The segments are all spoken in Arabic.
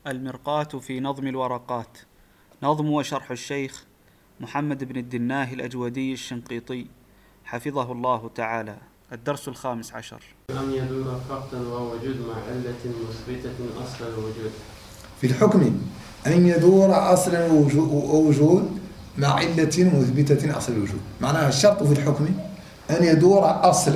المرقاة في نظم الورقات. نظم وشرح الشيخ محمد بن الدناه الأجودي الشنقيطي حفظه الله تعالى. الدرس 15. أن يدور فقطا ووجود مع علة مثبتة أصل الوجود. في الحكم أن يدور أصلا ووجود مع علة مثبتة أصل الوجود. معناها الشرط في الحكم أن يدور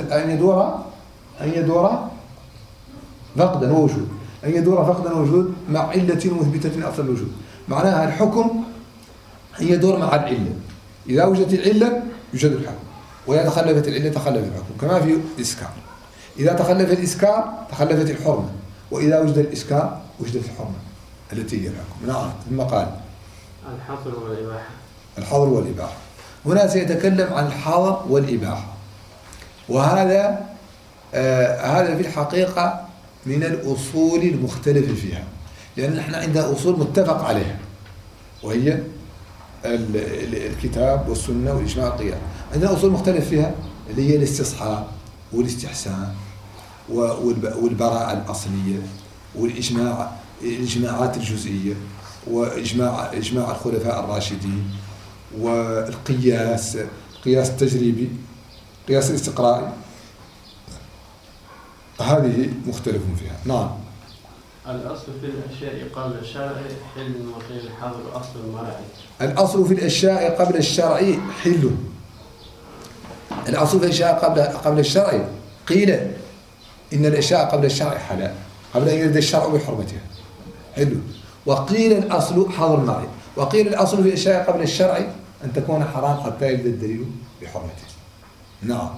فقدا ووجود، أن يدور فقدا ووجود مع علة مثبتة أصل الوجود. معناها الحكم أن يدور مع العلة. إذا وجدت العلة يوجد الحكم، وإذا تخلفت العلة تخلف الحكم، كما في الإسكار. إذا تخلف الإسكار تخلفت الحرمة، وإذا وجد الإسكار وجدت الحرمة التي هي الحكم. نعم. ثم قال الحظر والإباحة. الحظر والإباحة. هنا سيتكلم عن الحظر والإباحة، وهذا هذا في الحقيقة من الأصول المختلف فيها، لأن نحن عندنا أصول متفق عليها، وهي الكتاب والسنة والإجماع والقياس. عندنا أصول مختلف فيها اللي هي الاستصحاب والاستحسان والبراءة الأصلية والإجماعات الجزئية وإجماع الخلفاء الراشدين والقياس، قياس التجريبي، قياس الاستقرائي. هذه مختلف فيها. نعم. الأصل في الأشياء قبل الشرع حل وقيل الحظر أصل المرعي. الأصل في الأشياء قبل الشرع حل. الأصل في الأشياء قبل الشرع قيل إن الأشياء قبل الشرع حلال قبل أن يرد الشرع بحرمتها، حل. وقيل الأصل حظر المرعي، وقيل الأصل في الأشياء قبل الشرع أن تكون حرام حتى يرد الدليل بحرمتها. نعم.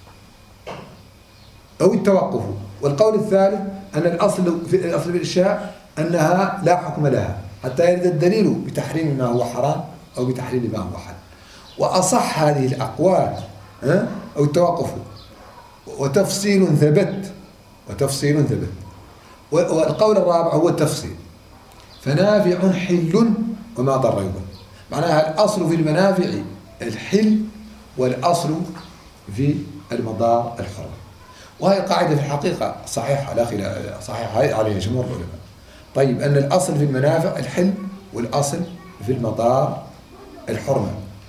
أو التوقف. والقول الثالث أن الأصل في الأشياء أنها لا حكم لها حتى يرد الدليل بتحريم ما هو حرام أو بتحليل ما هو حلال. وأصح هذه الأقوال أو التوقف وتفصيل ثبت. والقول الرابع هو التفصيل، فنافع حل وما ضر يبن. معناها الأصل في المنافع الحل، والأصل في المضار الحرم. وهي قاعدة في الحقيقة صحيحة، لا خلاف، صحيحة عليها جمهور العلماء. طيب، أن الأصل في المنافع الحل، والأصل في المضار الحرمة.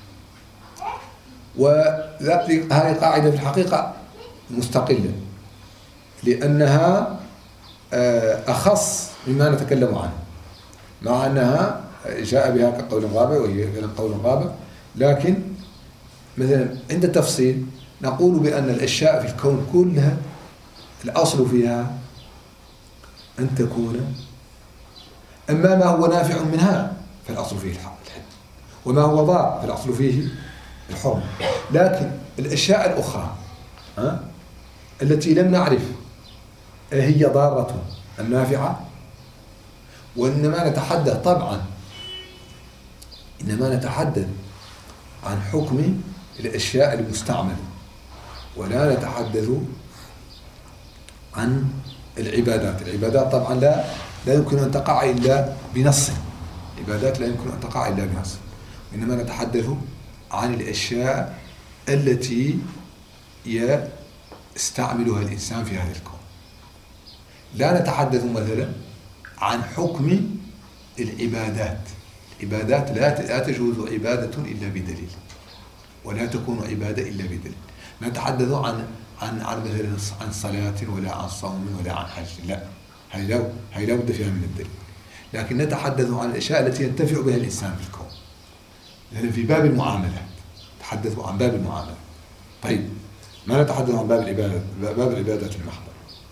وهذه قاعدة في الحقيقة مستقلة، لأنها أخص مما نتكلم عنه، مع أنها جاء بها كقول رابع، وهي قول رابع. لكن مثلا عند التفصيل نقول بأن الأشياء في الكون كلها الأصل فيها أن تكون أما ما هو نافع منها فالأصل فيه الحل، وما هو ضار فالأصل فيه الحرم. لكن الأشياء الأخرى التي لم نعرف هي ضارة النافعة، وإنما نتحدث طبعا عن حكم الأشياء المستعملة، ولا نتحدث عن العبادات. العبادات طبعا لا يمكن أن تقع إلا بنص، العبادات لا يمكن أن تقع إلا بنص. إنما نتحدث عن الأشياء التي يستعملها الإنسان في هذا الكون. لا نتحدث مثلا عن حكم العبادات. العبادات لا تجوز عبادة إلا بدليل، ولا تكون عبادة إلا بدليل. لا نتحدث عن مثلا عن صلاة ولا عن صوم ولا عن حج، لا، هي لا بد فيها من الدليل. لكن نتحدث عن الأشياء التي ينتفع بها الإنسان في الكون، لأن في باب المعاملات نتحدث عن باب المعاملات. طيب، ما نتحدث عن باب العبادات المحضة.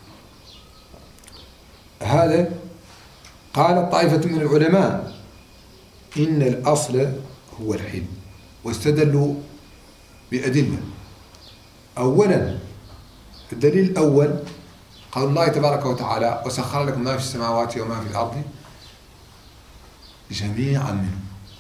هذا قالت طائفة من العلماء إن الأصل هو الحل، واستدلوا بأدلة. أولا، الدليل الأول قول الله تبارك وتعالى: وسخر لكم ما في السماوات وما في الأرض جميعا منه.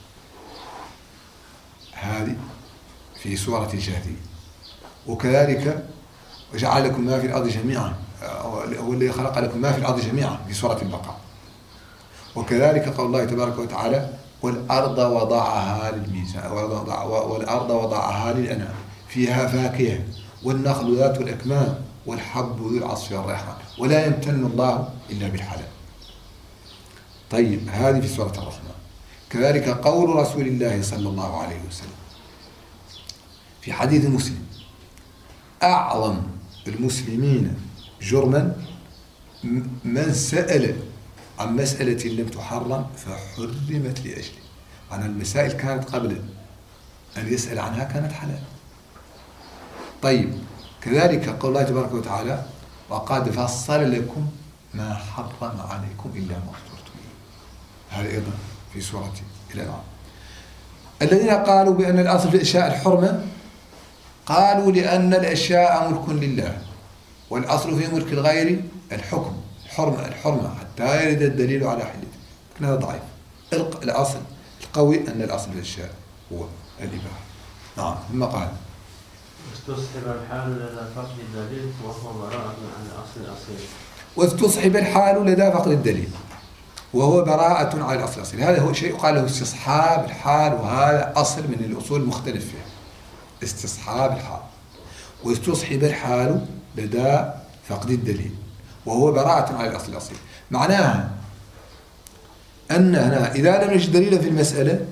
هذه في سورة الجاثية. وكذلك وجعل لكم ما في الأرض جميعا، هو الذي خلق لكم ما في الأرض جميعا في سورة البقرة. وكذلك قول الله تبارك وتعالى: والأرض وضعها للميزان، والأرض وضعها للأنام فيها فاكهة والنخل ذات الأكمام والحب ذو العصف والريحان ولا يمتن الله إلا بالحلال. طيب هذه في سورة الرحمن. كذلك قول رسول الله صلى الله عليه وسلم في حديث مسلم: أعظم المسلمين جرما من سأل عن مسألة لم تحرم فحرمت لأجله. عن المسائل كانت قبل أن يسأل عنها كانت حلال. طيب كذلك قول الله تبارك وتعالى: وقد فصل لكم ما حرم عليكم إلا ما اضطررتم إليه. هذا أيضا في سورة الأنعام. الذين قالوا بأن الأصل في الأشياء الحرمة قالوا لأن الأشياء ملك لله، والأصل في ملك الغير الحكم، الحرمة حتى يرد الدليل على حلته. لكن هذا ضعيف. الأصل القوي أن الأصل في الأشياء هو الإباحة. نعم. ثم قال: استصحب الحال لدى فقد الدليل وهو براءة عن الأصل الأصيل. واستصحب الحال لدى فقد الدليل وهو براءة عن الأصل الأصيل. هذا هو شيء قال له استصحاب الحال، وهذا أصل من الأصول المختلف فيها. استصحاب الحال واستصحب الحال لدى فقد الدليل وهو براءة عن الأصل الأصيل. معناها أننا إذا لم نجد دليلا في المسألة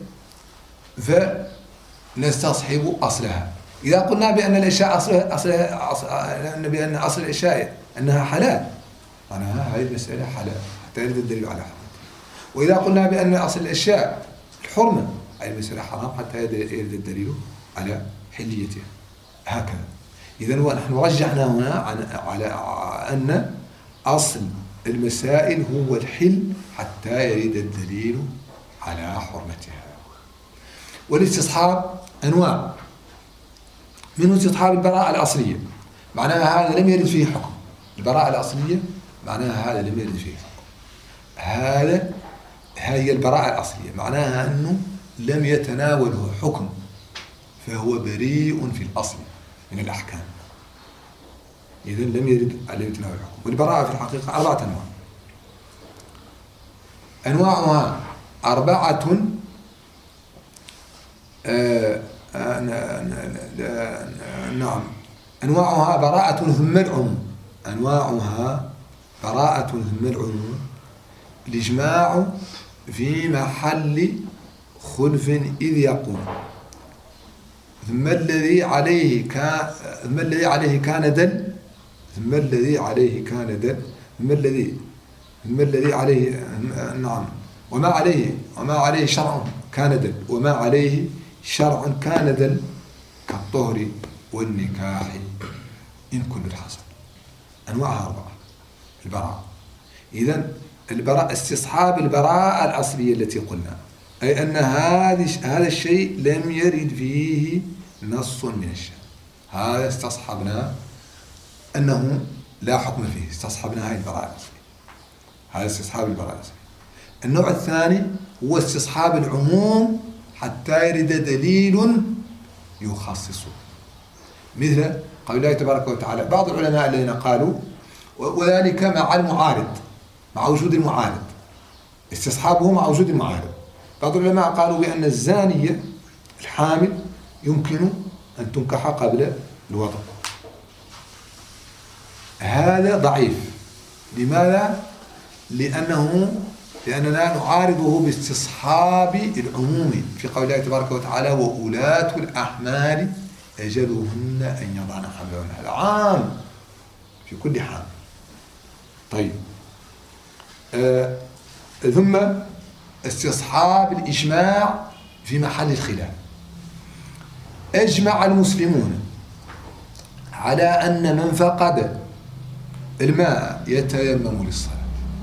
فنستصحب أصلها. إذا قلنا بأن الأشياء بأن أصل الأشياء أنها حلال، معناها هذه المسألة حلال حتى يرد الدليل على حرمتها. وإذا قلنا بأن أصل الأشياء الحرمة، هذه المسألة حرام حتى يرد الدليل على حليتها. هكذا. إذن ونحن رجعنا هنا على أن أصل المسائل هو الحل حتى يرد الدليل على حرمتها. والاستصحاب أنواع، منه استصحاب البراءة الأصلية، معناها هذا لم يرد فيه حكم. البراءة الأصلية معناها هذا لم يرد فيه حكم. هي البراءة الأصلية، معناها أنه لم يتناوله حكم فهو بريء في الأصل من الأحكام. إذن لم يرد عليه يتناول الحكم. والبراءة في الحقيقة 4 أنواع. أنواعها 4. نعم. أنواعها براءة ثم العموم. أنواعها براءة ثم العموم. الإجماع في محل خلف إذ يقول: ثم الذي عليه كان دل، ثم الذي عليه كان دل، ثم الذي عليه نعم، وما عليه شرع كان دل، وما عليه شرع كان دل، كالطهر والنكاح إن كل حصل. أنواعها 4. البراءة. إذن البراءة استصحاب البراءة الأصلية التي قلنا، أي أن هذا الشيء لم يرد فيه نص من الشرع. هذا استصحبنا أنه لا حكم فيه، استصحبنا هذه البراءة الأصلية. هذا استصحاب البراءة الأصلية. النوع الثاني هو استصحاب العموم حتى يرد دليل يخصصه، مثل قول الله تبارك وتعالى. بعض العلماء الذين قالوا وذلك مع المعارض، مع وجود المعارض، استصحابه مع وجود المعارض. بعض العلماء قالوا بأن الزانية الحامل يمكن أن تنكح قبل الوضع. هذا ضعيف. لماذا؟ لأننا نعارضه باستصحاب العموم في قول الله تبارك وتعالى: وأولاة الأحمال أجلهن أن يضعن حملهن. هذا عام في كل حال. طيب. ثم استصحاب الإجماع في محل الخلاف. أجمع المسلمون على أن من فقد الماء يتيمم للصلاة،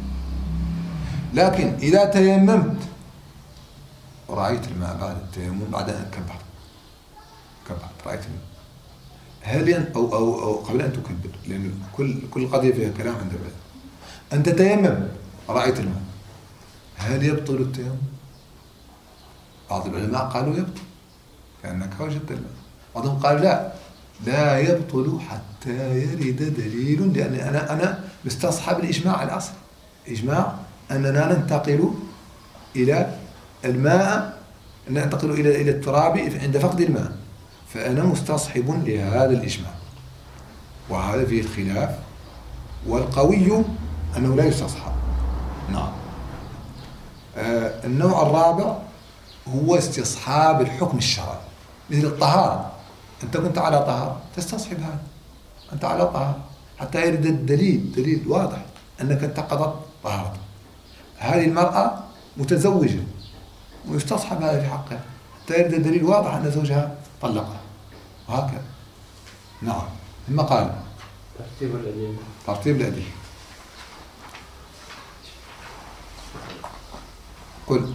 لكن إذا تيممت ورأيت الماء بعد التيمم، بعد أن كبرت رأيت الماء، هل أو قبل أن تكبر، لأن كل قضية فيها كلام عند العلماء. أنت تيمم ورأيت الماء، هل يبطل التيمم؟ بعض العلماء قالوا يبطل لأنك وجدت الماء. بعضهم قال لا يبطل حتى يرد دليل، لأن أنا مستصحب الإجماع الأصل. إجماع أننا ننتقل إلى الماء، ننتقل إلى التراب عند فقد الماء، فأنا مستصحب لهذا الإجماع. وهذا فيه الخلاف، والقوي أنه لا يستصحب. نعم. النوع الرابع هو استصحاب الحكم الشرعي، مثل الطهارة. أنت كنت على طهارة تستصحب هذا، أنت على طهارة حتى يرد الدليل، دليل واضح أنك انتقضت طهارتك. هذه المرأة متزوجة ويستصحب هذا في حقها حتى يرد الدليل واضح أن زوجها طلقها، وهكذا. نعم. ثم قال ترتيب الأدلة. قل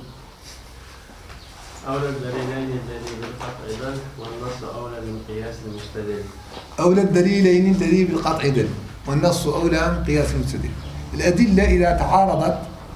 أولى الدليلين الدليل بالقطع دل، والنص أولى من قياس المستدل. أولى الدليلين الدليل بالقطع دل، والنص أولى من قياس المستدل. الأدلة إذا تعارضت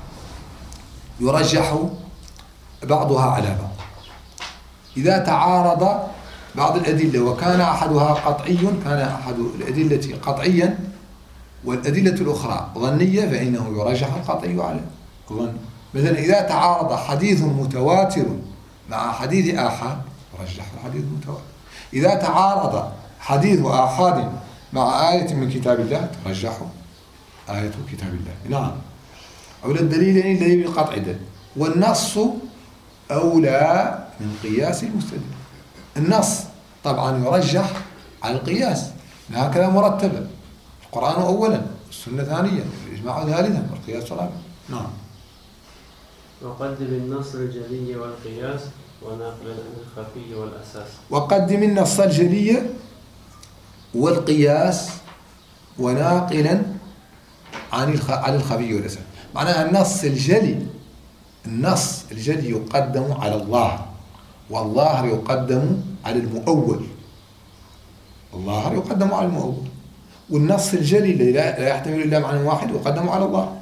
يرجح بعضها على بعض. إذا تعارض بعض الأدلة وكان أحدها قطعي، كان أحد الأدلة قطعيا والأدلة الأخرى ظنية، فإنه يرجح القطعي على الظن. مثلا إذا تعارض حديث متواتر مع حديث آحاد يرجح الحديث المتواتر. إذا تعارض حديث آحاد مع آية من كتاب الله ترجح آية كتاب الله. نعم. أولى الدليلين الذي بالقطع دل، والنص أولى من قياس المستدل. النص طبعا يرجح على القياس، هكذا مرتبا، القرآن أولا، السنة ثانيا، الإجماع ثالثا، والقياس رابعا. نعم. وقدم النص الجلي والقياس وناقلا عن الخفي والأساس. وقدم النص الجلي والقياس وناقلا عن الخفي والأساس. معناها النص الجلي يقدم على الظاهر، والظاهر يقدم على المؤول. الظاهر يقدم على المؤول، والنص الجلي الذي لا يحتمل إلا معنى واحد يقدم على الظاهر.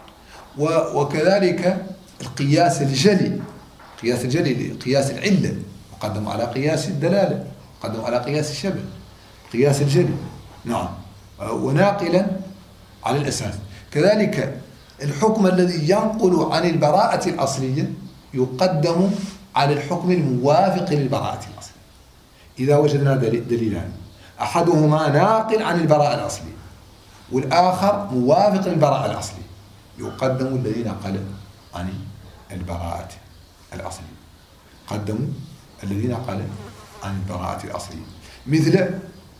وكذلك القياس الجلي، قياس الجلي قياس العلة يقدم على قياس الدلالة، يقدم على قياس الشبه، قياس الجلي. نعم. وناقلا على الأساس. كذلك الحكم الذي ينقل عن البراءة الأصلية يقدم على الحكم الموافق للبراءة الأصلية. إذا وجدنا دليلان، أحدهما ناقل عن البراءة الأصلية والآخر موافق للبراءة الأصلية، يقدم الذي نقل عن البراءة الأصلية، قدموا الذي نقل عن البراءة الأصلية. مثل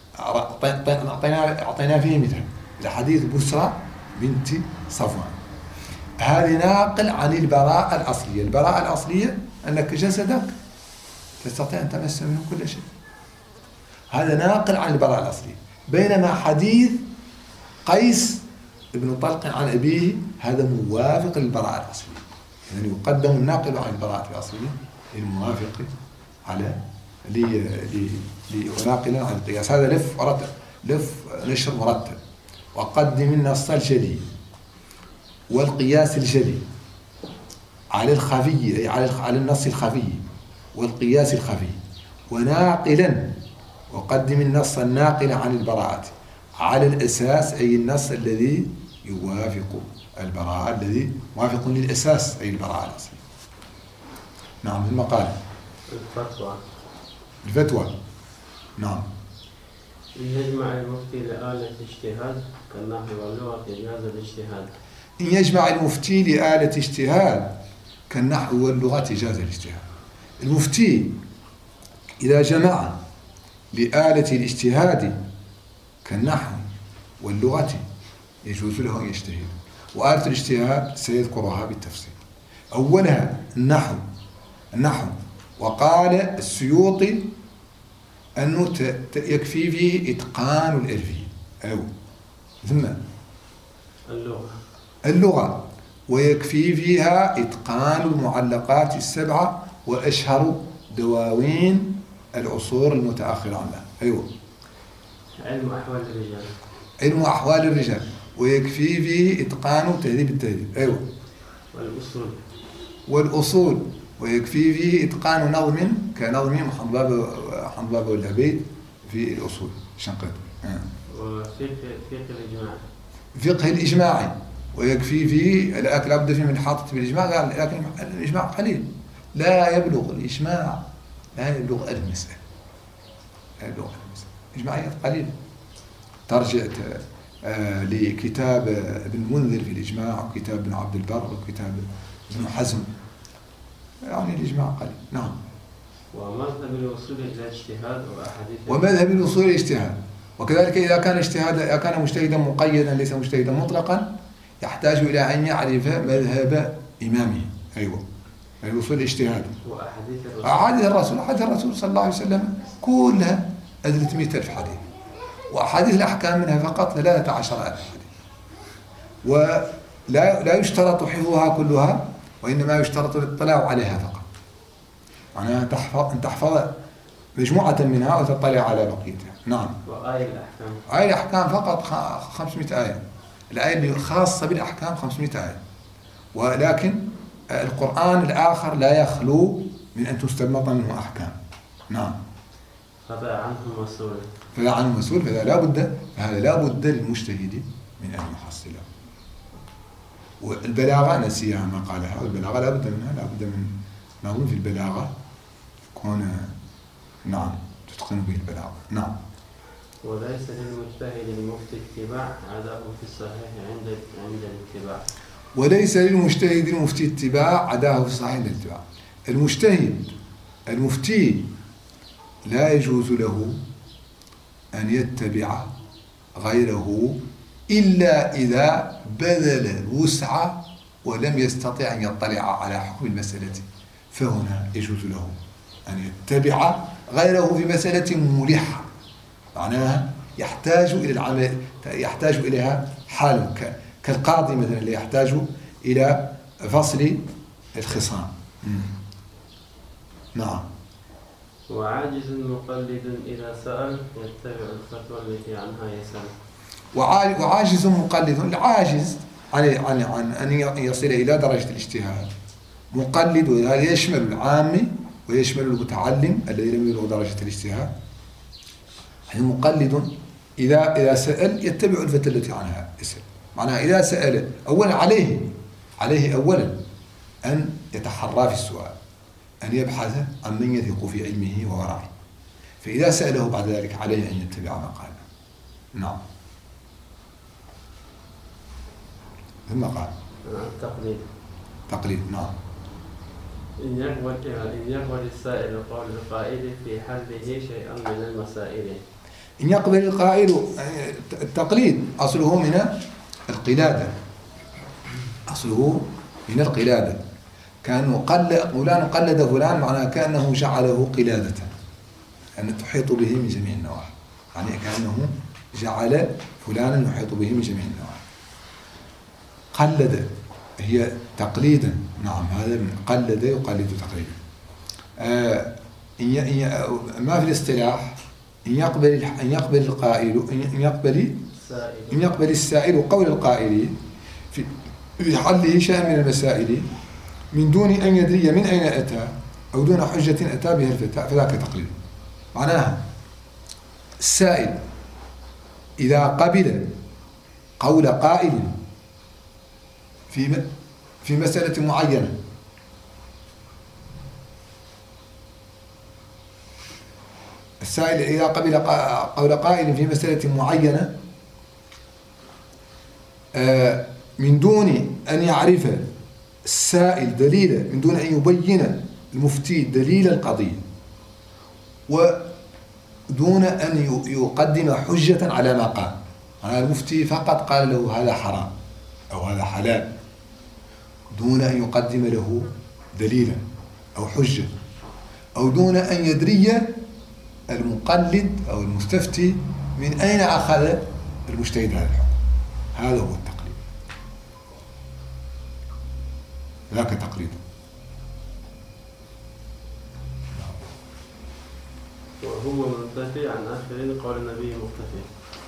أعطينا فيه مثل الحديث بسرى بنت صفوان، هذه ناقل عن البراءة الأصلية. البراءة الأصلية أنك جسدك تستطيع أن تمس منه كل شيء، هذا ناقل عن البراءة الأصلية. بينما حديث قيس ابن طلق عن أبيه هذا موافق للبراءة الأصلية، يعني يقدم الناقل عن البراءة الأصلية الموافق على وناقلا عن القياس. هذا لف نشر مرتب. وقدم النص الجلي والقياس الجلي على الخفي، أي على النص الخفي والقياس الخفي، وناقلا. وقدم النص الناقل عن البراءة على الأساس، أي النص الذي يوافق البراءة، الذي موافق للأساس أي البراءة الأصلية. نعم. ثم قال الفتوى. نعم. إن يجمع المفتي لآلة اجتهاد كالنحو واللغة جاز الاجتهاد. إن يجمع المفتي لآلة اجتهاد كالنحو واللغة جاز الاجتهاد. المفتي إذا جمع لآلة الاجتهاد كالنحو واللغة يجوز له أن يجتهد. وآلة الاجتهاد سيذكرها بالتفصيل. أولها النحو. وقال السيوطي أنه يكفي فيه إتقان الألفية، أو ثم اللغة ويكفي فيها إتقان المعلقات السبعة وأشهر دواوين العصور المتأخرة عنها. أيوة. علم أحوال الرجال ويكفي فيه إتقان تهذيب التهذيب. أيوة. والأصول ويكفي فيه إتقان نظم كنظم حنظلة والعبيد في الأصول الشنقيطي. فقه الإجماع ويكفي فيه الأكل عبد في من حاطط بالإجماع، لكن الإجماع قليل، لا يبلغ الإجماع، لا يبلغ المسألة، إجماعيات قليلة. ترجع لكتاب ابن منذر في الإجماع، وكتاب ابن عبد البر، وكتاب ابن حزم، يعني الإجماع قليل. نعم. ومذهب الوصول إلى اجتهاد وأحاديث ومذهب الوصول إلى اجتهاد، وكذلك إذا كان مجتهدا مقيدا ليس مجتهدا مطلقا يحتاج إلى أن يعرف مذهب إمامه. أيوة، الوصول إلى اجتهاد. وأحاديث الرسول. أحاديث الرسول صلى الله عليه وسلم كلها 300,000 حديث، وأحاديث الأحكام منها فقط 13,000 حديث، ولا يشترط حفظها كلها، وإنما يشترط الاطلاع عليها فقط. معناها أن تحفظ مجموعة منها وتطلع على بقيتها. نعم. وآية الأحكام. آية الأحكام فقط 500 آية. الآية الخاصة بالأحكام 500 آية، ولكن القرآن الآخر لا يخلو من أن تستنبط منه أحكام. نعم. فذا عنه مسؤول. فذا عنه مسؤول، فهذا لا بد للمجتهد من أن يحصله. والبلاغة نسيها ما قالها، والبلاغة لا بد منها، لا بد من نظم في البلاغة تكون نعم تتقن به البلاغة. نعم. وليس للمجتهد المفتي اتباع عداه في الصحيح عند الاتباع. وليس للمجتهد المفتي اتباع عداه في الصحيح عند الاتباع. المجتهد المفتي لا يجوز له أن يتبع غيره إلا إذا بذل الوسع ولم يستطع أن يطلع على حكم المسألة، فهنا يجوز له أن يتبع غيره في مسألة ملحة، معناها يحتاج إلى العمل، يحتاج إليها حال كالقاضي مثلا اللي يحتاج إلى فصل الخصام. نعم. وعاجز مقلد إذا سأل يتبع الفتوى التي عنها يسأل. وعاجز مقلد، العاجز عن أن يصل إلى درجة الاجتهاد. مقلد، وهذا يشمل العامي ويشمل المتعلم الذي لم يبلغ درجة الاجتهاد. يعني مقلد إذا سأل يتبع الفتوى التي عنها يسأل. معناها إذا سأل أولا عليه أولا أن يتحرى في السؤال، أن يبحث عن من يثق في علمه وورعه، فإذا سأله بعد ذلك عليه أن يتبع ما قال. نعم. ثم قال تقليد. نعم. إن يقبل السائل قول القائل في حله شيئا من المسائل. إن يقبل القائل، التقليد أصله من القلادة، كان فلان قلد فلان، معناه كأنه جعله قلادة، أن تحيط به من جميع النواحي، يعني كأنه جعل فلانا يحيط به من جميع النواحي. قلد هي تقليدا. نعم، هذا من قلد يقلد تقليدا. ما في الاصطلاح إن يقبل السائل قول القائل في حله شيئا من المسائل من دون أن يدري من أين أتى أو دون حجة أتى بها الفتاة، فذاك تقليد. معناها السائل إذا قبل قول قائل في مسألة معينة، السائل إذا قبل قول قائل في مسألة معينة من دون أن يعرف السائل دليلا، من دون أن يبين المفتي دليل القضية، ودون أن يقدم حجة على ما قال. يعني المفتي فقط قال له هذا حرام أو هذا حلال، دون أن يقدم له دليلا أو حجة، أو دون أن يدري المقلد أو المستفتي من أين أخذ المجتهد هذا الحكم. هذا هو التقليد، ذاك تقليد. وهو منتفي عن آخرين قول النبي مختفي.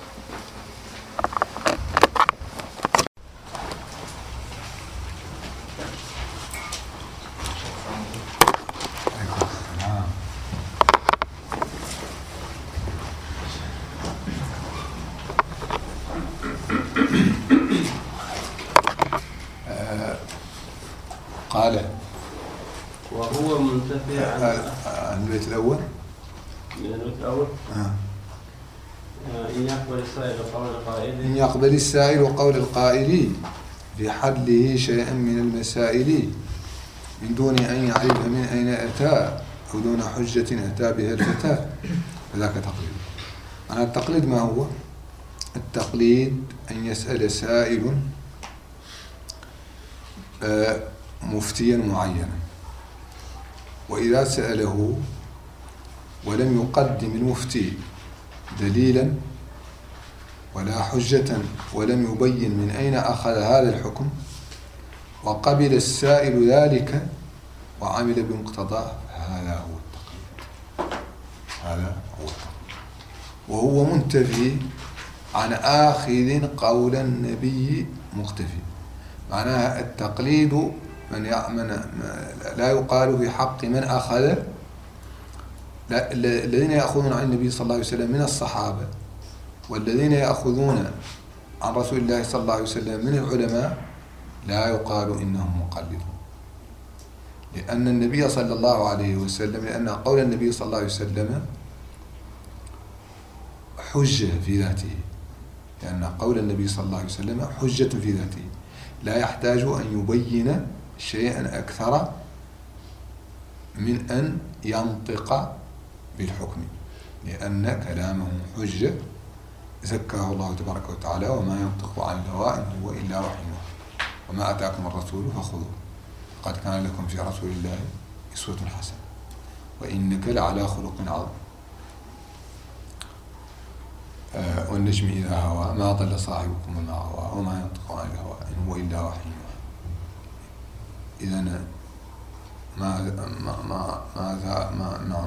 قال وهو منتفي عن البيت الأول. إن يقبل السائل قول القائل. إن يقبل السائل قول القائل في حله شيئا من المسائل من دون أن يعرف من أين أتى أو دون حجة أتى بها الفتى فذاك تقليد. أنا التقليد ما هو؟ التقليد أن يسأل سائل مفتيا معينا، وإذا سأله ولم يقدم المفتي دليلا ولا حجة ولم يبين من أين أخذ هذا الحكم وقبل السائل ذلك وعمل بمقتضاه، هذا هو التقليد. هذا هو التقليد، وهو منتفي عن آخذ قول النبي مقتفي. معناها التقليد من لا يقال في حق من أخذ الذين يأخذون عن النبي صلى الله عليه وسلم من الصحابة والذين يأخذون عن رسول الله صلى الله عليه وسلم من العلماء لا يقال إنهم مقلدون، لأن النبي صلى الله عليه وسلم، لأن قول النبي صلى الله عليه وسلم حجة في ذاته، لأن قول النبي صلى الله عليه وسلم حجة في ذاته لا يحتاج أن يبين شيئا أكثر من أن ينطق بالحكم، لأن كلامه حجة زكاه الله تبارك وتعالى: وما ينطق عن الهوى إن هو إلا وحي يوحى وما أتاكم الرسول فخذوه قد كان لكم في رسول الله أسوة حسنة وإنك لعلى خلق عظيم. والنجم إذا هوى ما ضل صاحبكم وما غوى وما ينطق عن الهوى إن هو إلا وحي يوحى. إذا نعم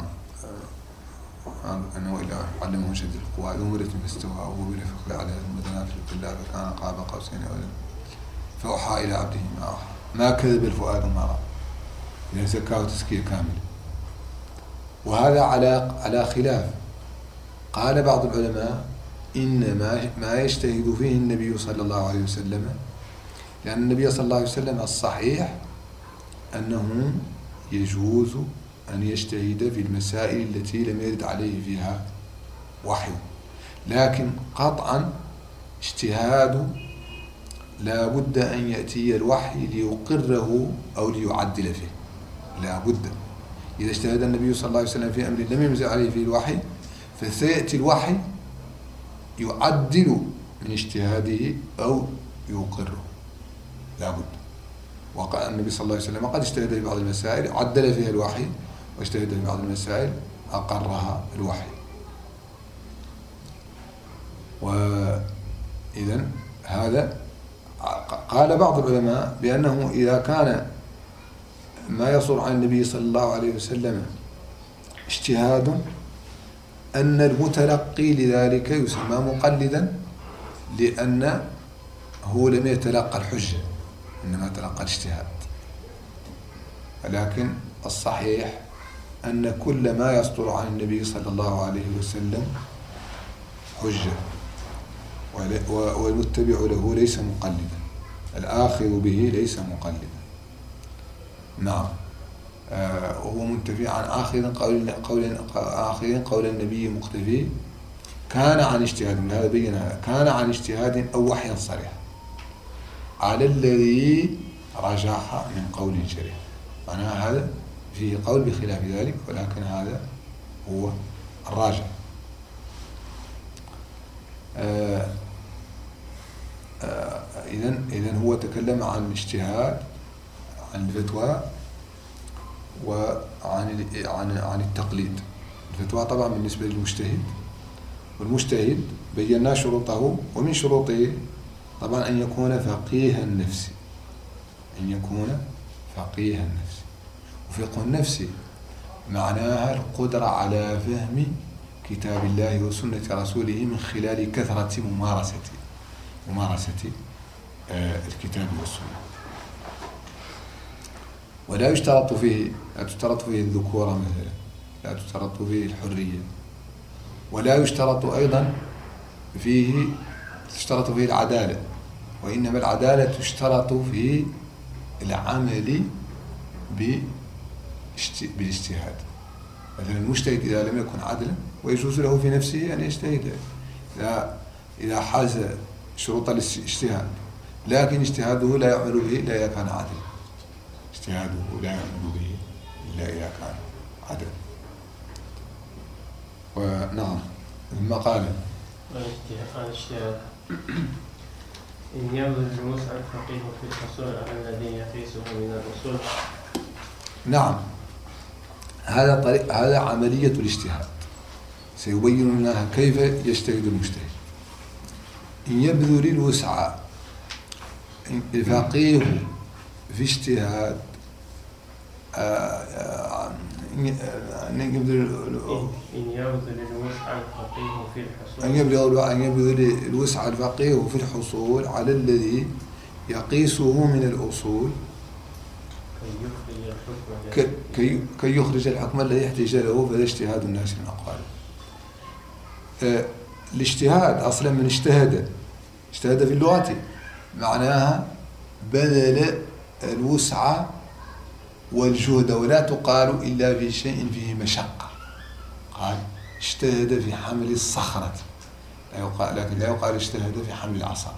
أنه إلا علمه شديد القوى ذو مرة فاستوى وهو بالأفق الأعلى ثم دنا في الظل فكان قاب قوسين أو أدنى فأوحى إلى عبده ما أوحى ما كذب الفؤاد ما رأى، إذا زكاه تزكية كاملة. وهذا على خلاف. قال بعض العلماء إن ما يجتهد فيه النبي صلى الله عليه وسلم، لأن النبي صلى الله عليه وسلم الصحيح أنه يجوز أن يجتهد في المسائل التي لم يرد عليه فيها وحي، لكن قطعا اجتهاد لا بد أن يأتي الوحي ليقره أو ليعدل فيه، لا بد. إذا اجتهد النبي صلى الله عليه وسلم في أمر لم ينزل عليه فيه الوحي فسيأتي الوحي يعدل من اجتهاده أو يقره، لا بد. وقال النبي صلى الله عليه وسلم قد اجتهد في بعض المسائل عدل فيها الوحي، واجتهد في بعض المسائل أقرها الوحي. وإذن هذا قال بعض العلماء بأنه إذا كان ما يصدر عن النبي صلى الله عليه وسلم اجتهاد أن المتلقي لذلك يسمى مقلدا، لأنه لم يتلقى الحجة إنما تلقى الاجتهاد. ولكن الصحيح أن كل ما يصدر عن النبي صلى الله عليه وسلم حجة، والمتبع له ليس مقلدا، الآخذ به ليس مقلدا. نعم، وهو منتفي عن آخذ قول النبي مقتفي كان عن اجتهاد، هذا بينا كان عن اجتهاد أو وحي صريح على الذي رجح من قول جريح. معناها هذا فيه قول بخلاف ذلك، ولكن هذا هو الراجح. إذن هو تكلم عن الاجتهاد، عن الفتوى، وعن التقليد. الفتوى طبعا بالنسبة للمجتهد، والمجتهد بينا شروطه، ومن شروطه طبعا أن يكون فقيه النفس، أن يكون فقيه النفس. وفقه النفس معناها القدرة على فهم كتاب الله وسنة رسوله من خلال كثرة ممارسة الكتاب والسنة. ولا يشترط فيه الذكورة مثلا، لا تشترط فيه الحرية، ولا يشترط أيضا فيه العدالة، وإنما العدالة تشترط في العمل بالاجتهاد. مثلا المجتهد إذا لم يكن عدلا ويجوز له في نفسه أن يجتهد إذا حاز شروط الاجتهاد، لكن اجتهاده لا يعمل به إلا إذا كان عادلا. اجتهاده لا يعمل به إلا إذا كان عدل. ونعم المقالة الاجتهاد إن يبذل الوسع الفقيه في الحصول على الذي يقيسه من الأصول. نعم، هذا عملية الاجتهاد، سيبين لنا كيف يجتهد المجتهد. إن يبذل الوسع الفقيه في اجتهاد إن يبذل الوسع الفقيه في الحصول أن يبذل الوسع الفقيه في الحصول على الذي يقيسه من الأصول كي يخرج الحكم الذي يحتاج له، فهذا اجتهاد الناس من أقواله. الاجتهاد أصلا من اجتهد في اللغة معناها بذل الوسع والجهد، ولا تقال إلا في شيء فيه مشقة. قال اجتهد في حمل الصخرة، لكن لا يقال اجتهد في حمل العصا.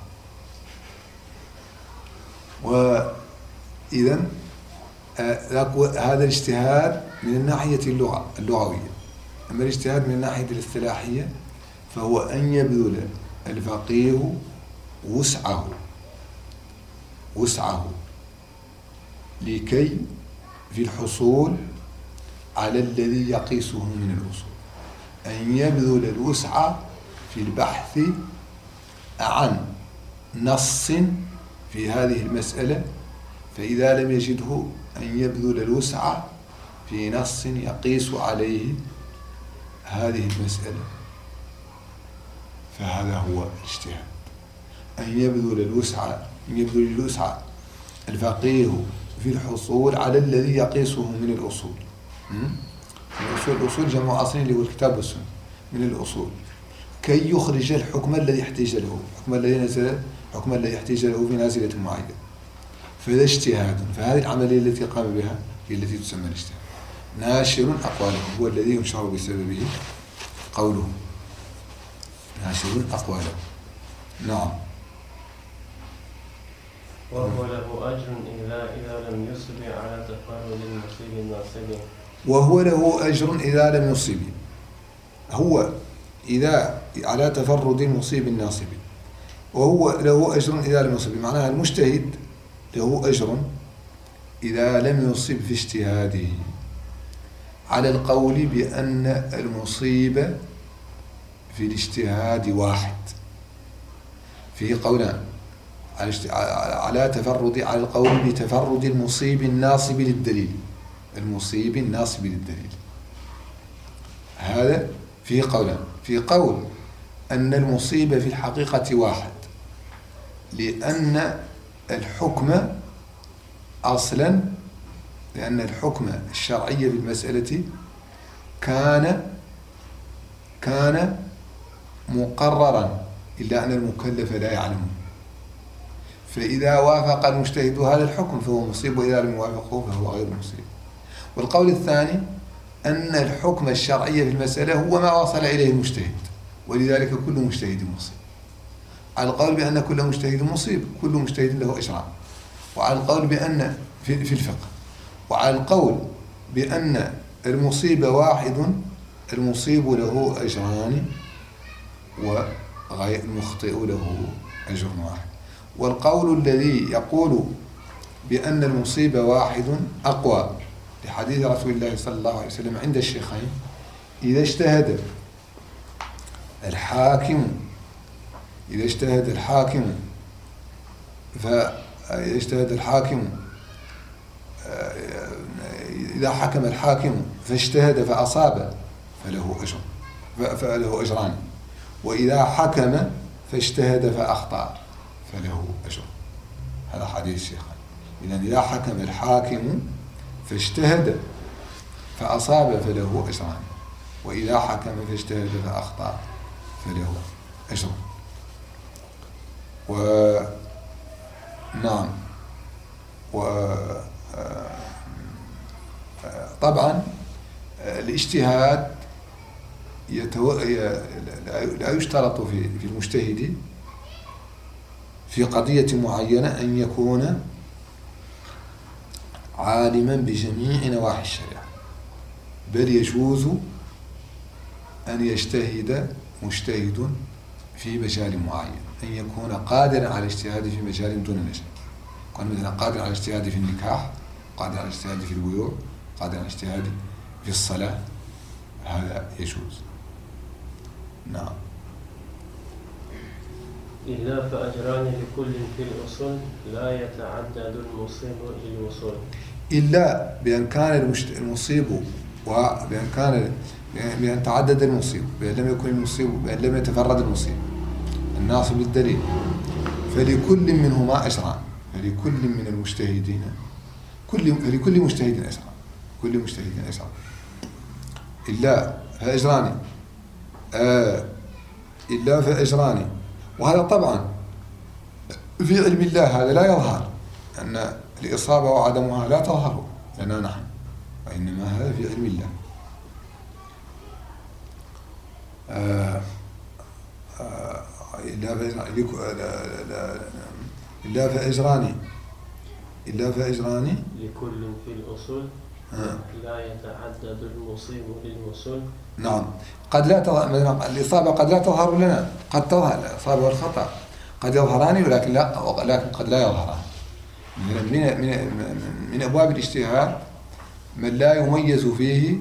وإذا هذا الاجتهاد من الناحية اللغوية. أما الاجتهاد من الناحية الاصطلاحية فهو أن يبذل الفقيه وسعه لكي في الحصول على الذي يقيسه من الأصول. أن يبذل الوسع في البحث عن نص في هذه المسألة، فإذا لم يجده أن يبذل الوسع في نص يقيس عليه هذه المسألة، فهذا هو الاجتهاد. أن يبذل الوسع الفقيه في الحصول على الذي يقيسه من الأصول. الأصول جمع أصلي اللي هو الكتاب والسنة، من الأصول كي يخرج الحكم الذي يحتاج له، الحكم الذي يحتاج له في نازلة معينة، فهذا اجتهاد. فهذه العملية التي قام بها هي التي تسمى الاجتهاد. ناشر أقواله هو الذي ينشر بسببه قوله، ناشر أقواله. نعم. وهو له أجر إذا لم يصب على تفرد المصيب الناصب. وهو له أجر إذا لم يصب، هو إذا على تفرد المصيب الناصب، وهو له أجر إذا لم يصب، معناها المجتهد له أجر إذا لم يصب في اجتهاده، على القول بأن المصيب في الاجتهاد واحد. فيه قولان على القول بتفرد المصيب الناصب للدليل، هذا فيه قولان. في قول أن المصيب في الحقيقة واحد، لأن الحكم الشرعي في المسألة كان مقررا، إلا أن المكلف لا يعلمه، فإذا وافق المجتهد هذا الحكم فهو مصيب، وإذا لم يوافقه فهو غير مصيب. والقول الثاني أن الحكم الشرعي في المسألة هو ما وصل إليه المجتهد، ولذلك كل مجتهد مصيب. على القول بأن كل مجتهد مصيب، كل مجتهد له أجران. وعلى القول بأن في الفقه، وعلى القول بأن المصيب واحد، المصيب له أجران وغير المخطئ له أجر واحد. والقول الذي يقول بأن المصيب واحد أقوى لحديث رسول الله صلى الله عليه وسلم عند الشيخين: إذا اجتهد الحاكم إذا حكم الحاكم فاجتهد فأصاب فله أجران، وإذا حكم فاجتهد فأخطأ فله أجر. هذا حديث الشيخين. إذا حكم الحاكم فاجتهد فأصاب فله أجران، وإذا حكم فاجتهد فأخطأ فله أجر. نعم. طبعا الاجتهاد لا يشترط في المجتهد في قضية معينة أن يكون عالما بجميع نواحي الشريعة، بل يجوز أن يجتهد مجتهد في مجال معين، أن يكون قادرا على الاجتهاد في مجال دون مجال. يكون مثلا قادر على الاجتهاد في النكاح، قادر على الاجتهاد في البيوع، قادر على الاجتهاد في الصلاة، هذا يجوز. نعم. إلا فأجران لكل في الأصول لا يتعدد المصيب للوصول. إلا بأن كان المصيب بأن تعدد المصيب، بأن لم يكن المصيب، بأن لم يتفرد المصيب الناصب للدليل، فلكل منهما أجران، فلكل من المجتهدين فلكل مجتهد أجران، كل مجتهد أجران. إلا فأجران إلا فأجران. وهذا طبعا في علم الله، هذا لا يظهر، أن الإصابة وعدمها لا تظهر لنا نحن، وإنما هذا في علم الله. إلا فأجران لكل في الأصول لا يتعدد المصيب للوصول. نعم. قد لا تظهر الإصابة، قد لا تظهر لنا، قد تظهر الإصابة والخطأ، قد يظهران ولكن قد لا يظهران. من أبواب الاجتهاد من لا يميز فيه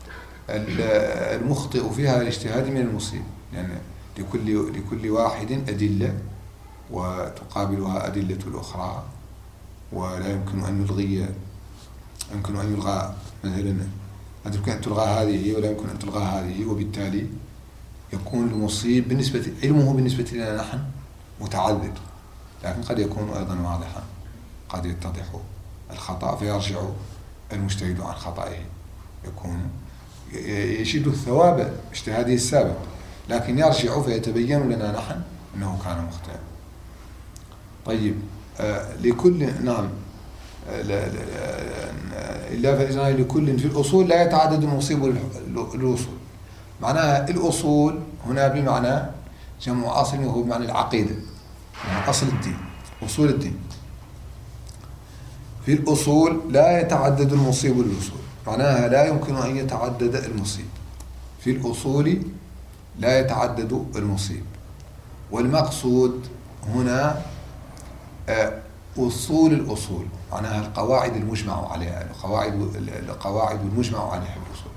المخطئ فيها الاجتهاد من المصيب، لأن لكل واحد أدلة وتقابلها أدلة الأخرى، ولا يمكن أن يلغى مثلا، يمكن أن تلغى هذه ولا يمكن أن تلغى هذه، وبالتالي يكون المصيب علمه بالنسبة لنا نحن متعذر، لكن قد يكون أيضا واضحا، قد يتضح الخطأ فيرجع المجتهد عن خطئه، يكون يشد الثواب اجتهاده السابق، لكن يرجع فيتبين لنا نحن أنه كان مخطئا. طيب، لكل نعم إلا فإذا لكل في الأصول لا يتعدد المصيب الوصول. معناها الأصول هنا بمعنى جمع أصل، وهو بمعنى العقيدة، يعني أصل الدين، أصول الدين. في الأصول لا يتعدد المصيب والوصول، معناها لا يمكن أن يتعدد المصيب. في الأصول لا يتعدد المصيب، والمقصود هنا أصول الأصول، معناها القواعد المجمع عليها، القواعد المجمع عليها الأصول.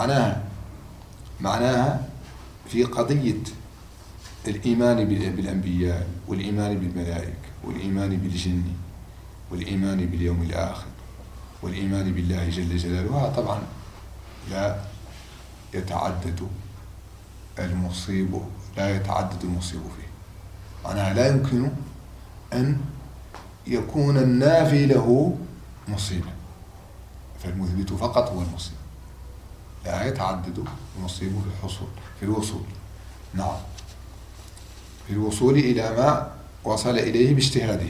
معناها في قضية الإيمان بالأنبياء، والإيمان بالملائكة، والإيمان بالجن، والإيمان باليوم الآخر، والإيمان بالله جل جلاله، طبعا لا يتعدد المصيب فيه. معناها لا يمكن أن يكون النافي له مصيبا، فالمثبت فقط هو المصيب، لا يتعدد المصيب في الوصول. نعم، في الوصول إلى ما وصل إليه باجتهاده.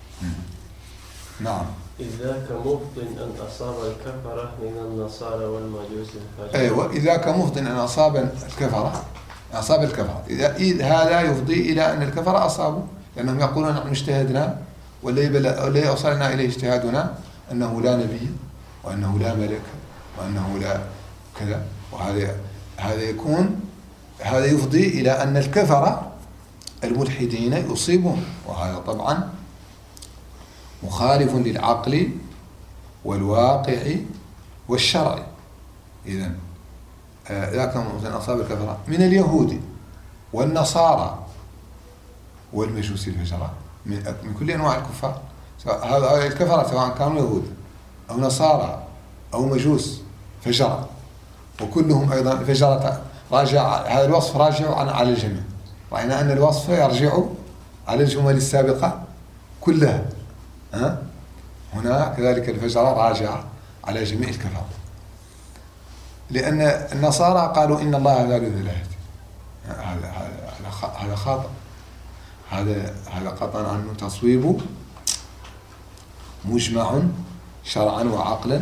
نعم. إذا كمفض أن أصاب الكفرة من النصارى والمجوس الفجر. أيوة، إذا كمفض أن أصاب الكفرة، إذا هذا يفضي إلى أن الكفرة أصابوا، لأنهم يقولون نحن اجتهدنا والذي أوصلنا إليه اجتهادنا أنه لا نبي، وأنه لا ملك، وأنه لا كذا، هذا يفضي إلى أن الكفرة الملحدين يصيبون، وهذا طبعا مخالف للعقل والواقع والشرع. إذن ذاك مثلا أصاب الكفرة من اليهود والنصارى والمجوس الفجرة، من كل أنواع الكفار، هذا الكفرة سواء كانوا يهود أو نصارى أو مجوس فجرة، وكلهم أيضا فجرة راجع، هذا الوصف راجع على الجميع، رأينا أن الوصف يرجع على الجمل السابقة كلها. هنا كذلك الفجرة راجع على جميع الكفار، لأن النصارى قالوا إن الله ثالث ثلاثة، هذا خاطئ، هذا قطعا عنه تصويب مجمع شرعا وعقلا،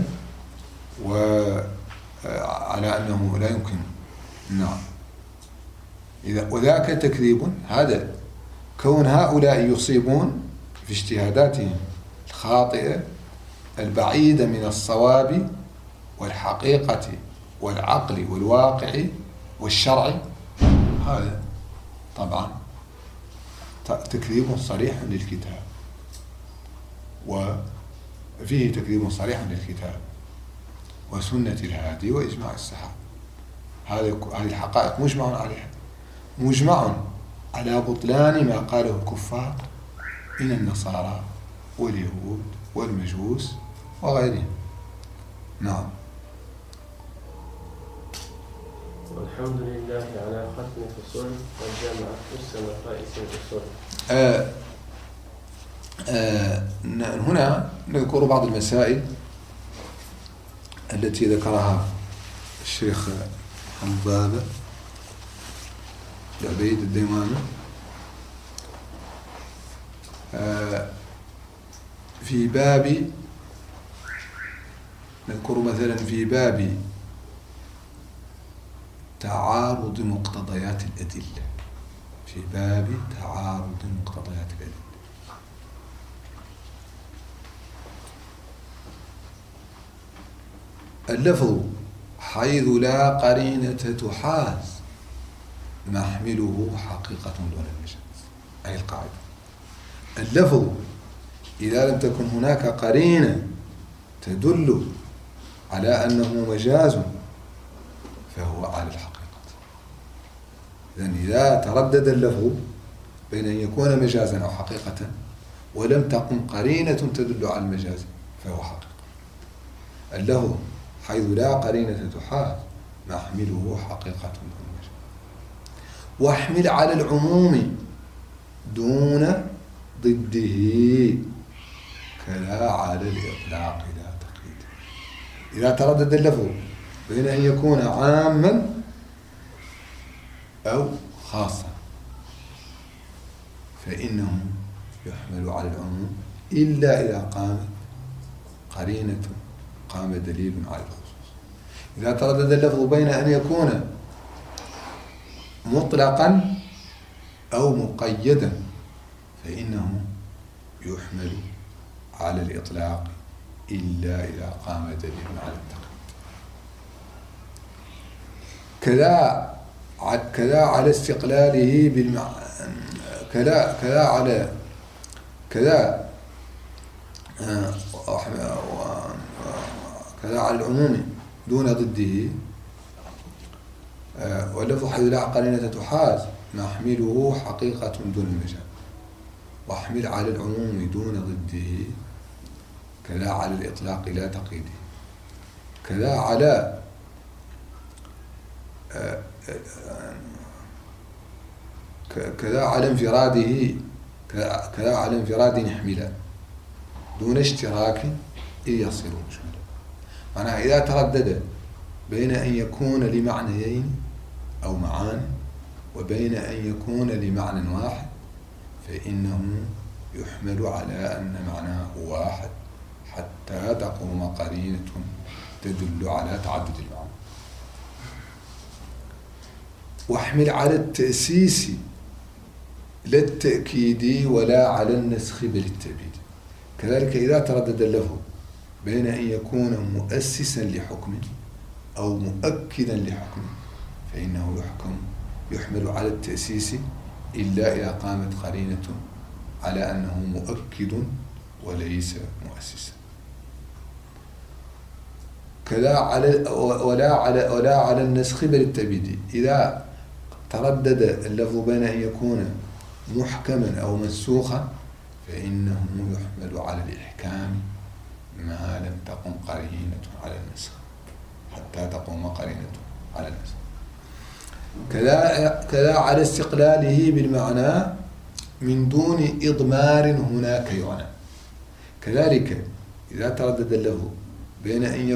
وعلى أنه لا يمكن. نعم. وذاك تكذيب، هذا كون هؤلاء يصيبون في اجتهاداتهم الخاطئة البعيدة من الصواب والحقيقة والعقل والواقع والشرع، هذا طبعا تكذيب صريح للكتاب، وفيه تكذيب صريح للكتاب وسنة الهادي وإجماع الصحابة. هذه الحقائق مجمع عليها، مجمع على بطلان ما قاله الكفار من النصارى واليهود والمجوس وغيرهم. نعم. والحمد لله على ختم فصول والجامعة أسس رئيس الأصول. هنا نذكر بعض المسائل التي ذكرها الشيخ محمد العبيد الديماني في باب، نذكر مثلا في باب تعارض مقتضيات الأدلة، في باب تعارض مقتضيات الأدلة. اللفظ حيث لا قرينة تحاز محمله حقيقة دون المجاز. أي القاعدة، اللفظ إذا لم تكن هناك قرينة تدل على أنه مجاز فهو على الحقيقة. إذا تردد اللفظ بين أن يكون مجازا أو حقيقة ولم تقم قرينة تدل على المجاز فهو حقيقة. اللفظ حيث لا قرينة تحاز محمله حقيقة دون المجاز. واحمل على العموم دون ضده كلا على الإطلاق لا تقييد. إذا تردد اللفظ بين أن يكون عاما أو خاصا فإنه يحمل على العموم إلا إذا قامت قرينة، قام دليل على الخصوص. إذا تردد اللفظ بين أن يكون مطلقا أو مقيدا فإنه يحمل على الإطلاق إلا إذا قام دليل على التقييد. كذا على استقلاله كذا على العموم دون ضده. واللفظ حيث لا قرينة تحاز محمله حقيقة دون المجاز. واحمل على العموم دون ضده كذا على الإطلاق لا تقييده. كذا على انفراده، كذا على انفراد نحمله دون اشتراك إذ يصير مجملا. معناها إذا تردد بين أن يكون لمعنيين أو معاني وبين أن يكون لمعنى واحد فإنه يحمل على أن معناه واحد حتى تقوم قرينة تدل على تعدد المعنى. واحمل على التأسيس لا التأكيد ولا على النسخ بل التأبيد. كذلك إذا تردد اللفظ بين أن يكون مؤسسا لحكم أو مؤكدا لحكم فإنه يحمل على التأسيس إلا إذا قامت قرينة على أنه مؤكد وليس مؤسسا. كذا ولا على النسخ بل التأبيد. إذا تردد اللفظ بين أن يكون محكما أو منسوخا فإنه يحمل على الإحكام ما لم تقم قرينة على النسخ حتى تقوم قرينة على النسخ. كذا على استقلاله بالمعنى من دون إضمار هناك يعنى. كذلك إذا تردد اللفظ بين أن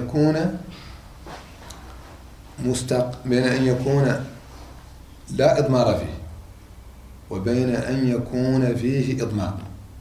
يكون لا إضمار فيه وبين أن يكون فيه إضمار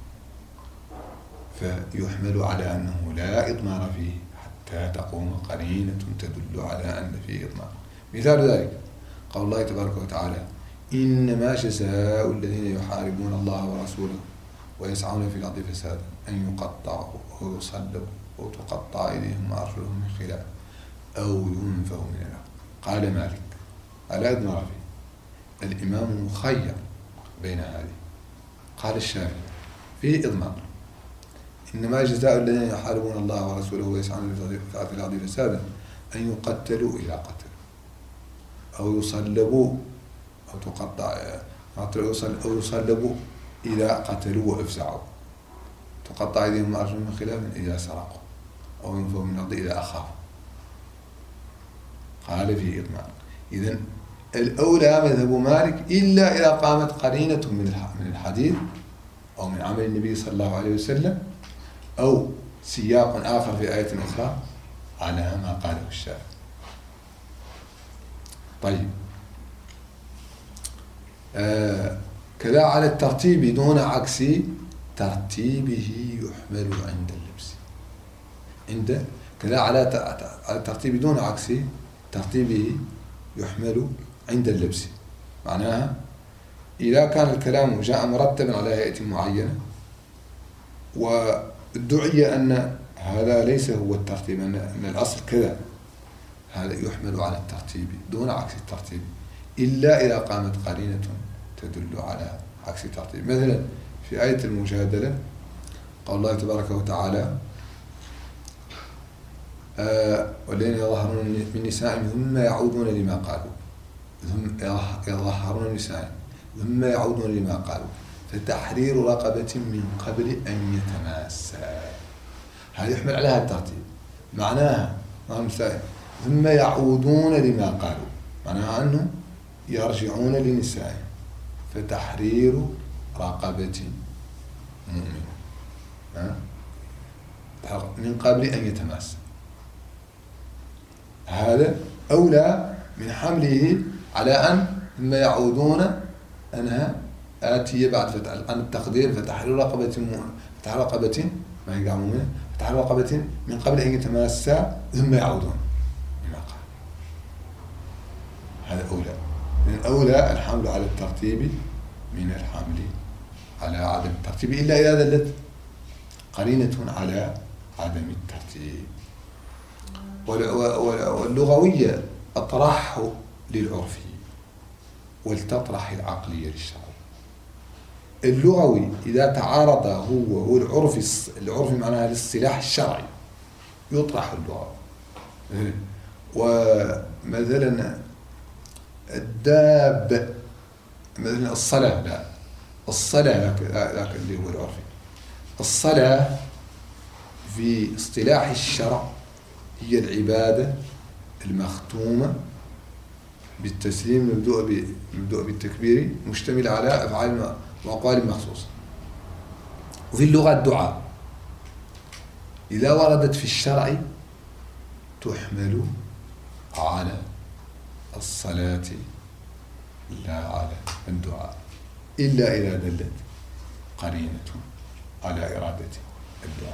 فيحمل على أنه لا إضمار فيه حتى تقوم قرينة تدل على أن فيه إضمار. مثال ذلك قول الله تبارك وتعالى إنما جزاء الذين يحاربون الله ورسوله ويسعون في الأرض فسادا أن يقطعوا أو يصلبوا أو تقطع أيديهم وأرجلهم من خلاف أو ينفوا من الأرض. قال مالك على أدنى فيه الإمام مخير بين هذه. قال الشافعي فيه إضمار، إنما جزاء الذين يحاربون الله ورسوله ويسعون في الأرض فسادا أن يقتلوا إذا قتلوا أو يصلبوا أو تقطع أو يصلبوا إذا قتلوا وأفزعوا، تقطع أيديهم وأرجلهم من خلاف إذا سرقوا أو ينفوا من الأرض إذا أخافوا. قال فيه إضمار. إذن الأولى مذهب مالك إلا إذا قامت قرينة من الحديث أو من عمل النبي صلى الله عليه وسلم أو سياق آخر في آية أخرى على ما قاله الشافعي. طيب كذا على الترتيب دون عكس ترتيبه يحمل عند اللبس. كذا على الترتيب دون عكس ترتيبه يحمل عند اللبس. معناها إذا كان الكلام جاء مرتبا على هيئة معينة وادعي أن هذا ليس هو الترتيب، أن الأصل كذا، هذا يحمل على الترتيب دون عكس الترتيب إلا إذا قامت قرينة تدل على عكس الترتيب. مثلا في آية المجادلة قال الله تبارك وتعالى والذين يظهرون من نسائهم ثم يعودون لما قالوا، يظهرون نسائهم ثم يعودون لما قالوا فتحرير رقبة من قبل أن يتماسا. هذا يحمل على هذا الترتيب. معناها ثم يعودون لما قالوا، معناها أنهم يرجعون لنسائهم فتحرير رقبة مؤمنة من قبل أن يتماسا. هذا أولى من حمله على أن ثم يعودون أنها آتية بعد فتح عن التقدير فتحرير رقبة ما يقعون فتحرير رقبة من قبل أن يتماسا ثم يعودون لما قال. هذا أولى. من أولى الحمل على الترتيب من الحمل على عدم الترتيب إلا إذا دلت قرينة على عدم الترتيب. واللغوية أطرح للعرفي ولتطرح العقلية للشرعي. اللغوي إذا تعارض هو العرفي معناها الاصطلاح الشرعي يطرح اللغوي. ومثلا الداب مثلا الصلاة، لا الصلاة ذاك اللي هو العرفي. الصلاة في اصطلاح الشرع هي العبادة المختومة بالتسليم المبدوء بالتكبير مشتملة على أفعال وأقوال مخصوصة. وفي اللغة الدعاء إذا وردت في الشرع تحمل على الصلاة لا على الدعاء إلا إذا دلت قرينة على إرادة الدعاء.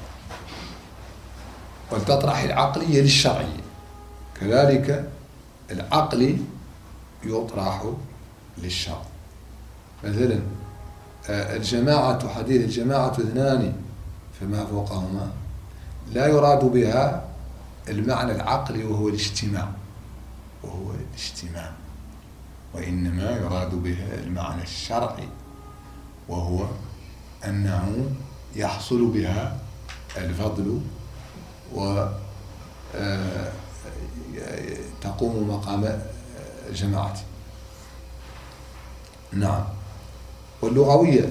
ولتطرح العقلية للشرعية. كذلك العقل يطرح للشرع. مثلا الجماعة حديث الجماعة اثنان فما فوقهما لا يراد بها المعنى العقلي وهو الاجتماع وإنما يراد بها المعنى الشرعي وهو أنه يحصل بها الفضل وتقوم مقام الجماعة. نعم. واللغوية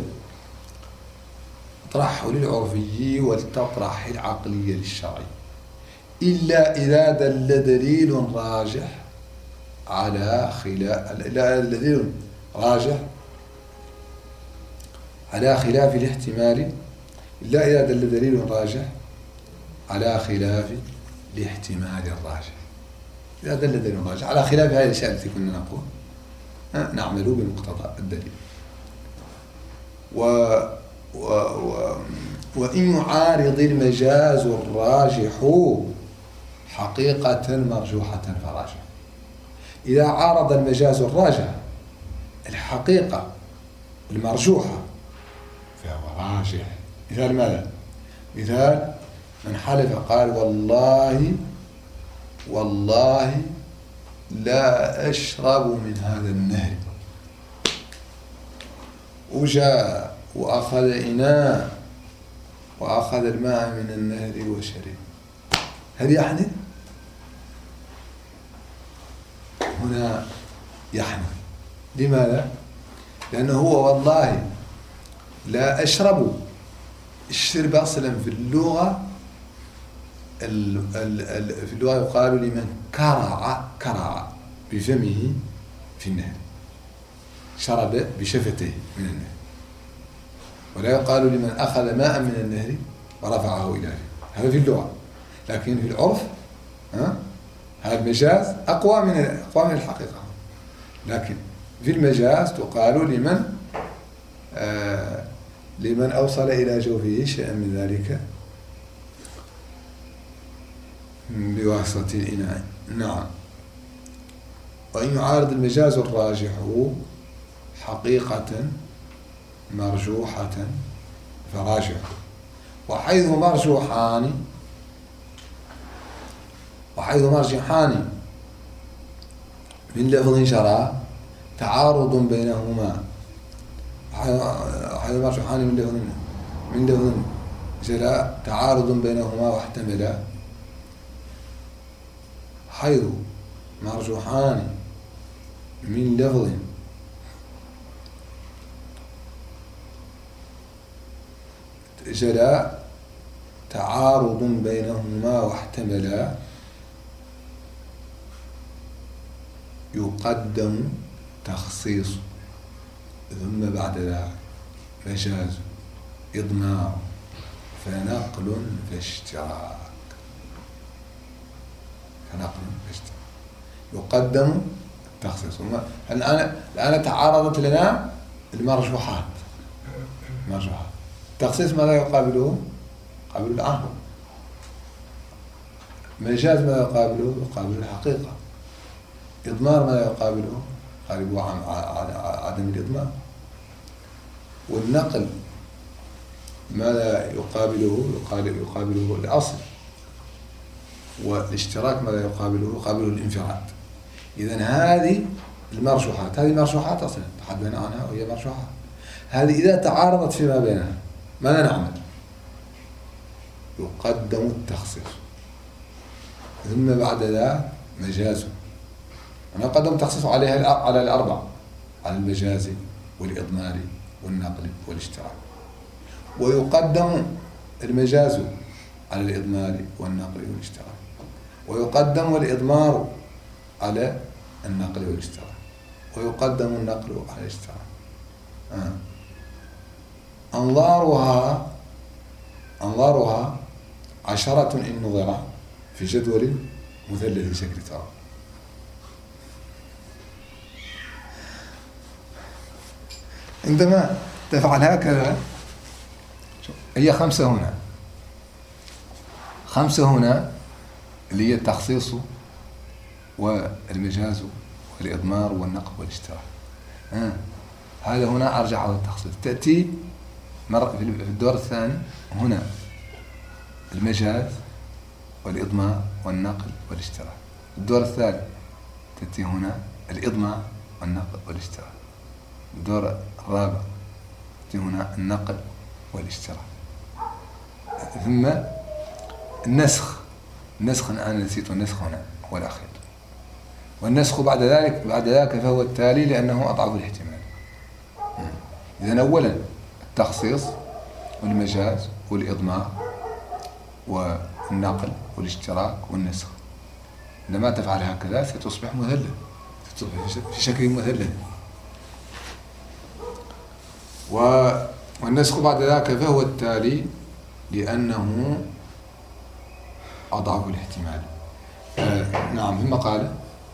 تطرح للعرفي ولتطرح العقلية للشرعي إلا إذا دل دليل راجح على خلاف الاحتمال، إلا إذا دل دليل راجح على خلاف الاحتمال الراجح. إذا دل دليل راجح على خلاف هذه الأشياء التي كنا نقول نعمل بمقتضى الدليل. وإن يعارض المجاز الراجح حقيقة مرجوحة فراجح. إذا عارض المجاز الراجح الحقيقة المرجوحة فهو راجح. مثال ماذا؟ مثال من حلف قال والله لا أشرب من هذا النهر، وجاء وأخذ إناء وأخذ الماء من النهر وشرب، هل يحنث؟ هنا يحنث. لماذا؟ لأنه هو والله لا أشرب. الشرب أصلا في اللغة يقال لمن كرع بفمه في النهر، شرب بشفته من النهر. ولا يقال لمن أخذ ماء من النهر ورفعه إلى فيه، هذا في اللغة. لكن في العرف هذا المجاز أقوى من الحقيقة. لكن في المجاز تقال لمن أوصل إلى جوفه شيئا من ذلك بواسطة الإناء. نعم. وإن يعارض المجاز الراجح حقيقة مرجوحة فراجح، وحيث مرجحان من لفظ جرى تعارض بينهما، حيث مرجحان من لفظ جرى تعارض بينهما واحتملا، حيث مرجحان من لفظ جرى تعارض بينهما واحتملا يقدم تخصيص ثم بعد ذلك مجاز إضمار فنقل فاشتراك. يقدم التخصيص. الآن تعارضت لنا المرجوحات. التخصيص ماذا يقابله؟ يقابل العام. مجاز ماذا يقابله؟ يقابل الحقيقة. إضمار ماذا يقابله؟ يقابل عدم الإضمار. والنقل ماذا يقابله؟ يقابله الأصل. والاشتراك ماذا يقابله؟ يقابله الانفراد. إذن هذه المرجوحات، أصلا تحدثنا عنها وهي مرجوحات. هذه إذا تعارضت فيما بينها ماذا نعمل؟ يقدم التخصيص ثم بعد ذلك مجاز. يقدم التخصيص عليها على الأربع، على المجاز والإضمار والنقل والاشتراك. ويقدم المجاز على الإضمار والنقل والاشتراك، ويقدم الإضمار على النقل والاشتراك، ويقدم النقل على الاشتراك. أنظارها 10 إن نظر في جدول مثلث شكل ترى. عندما تفعل هكذا هي 5 هنا، 5 هنا اللي هي التخصيص والمجاز والإضمار والنقل والاشتراك. هذا هنا أرجع على التخصيص. تأتي مرة في الدور الثاني هنا المجاز والإضمار والنقل والاشتراك. الدور الثالث تأتي هنا الإضمار والنقل والاشتراك. الدور الرابع تأتي هنا النقل والاشتراك. ثم النسخ أنا نسيت النسخ هنا هو الأخير. والنسخ بعد ذلك فهو التالي لأنه أضعف الاحتمال. إذن أولا التخصيص والمجاز والإضمار والنقل والاشتراك والنسخ. عندما تفعل هكذا ستصبح مثلث، في شكل مثلث. والنسخ بعد ذلك فهو التالي لأنه أضعف الاحتمال. نعم. ثم قال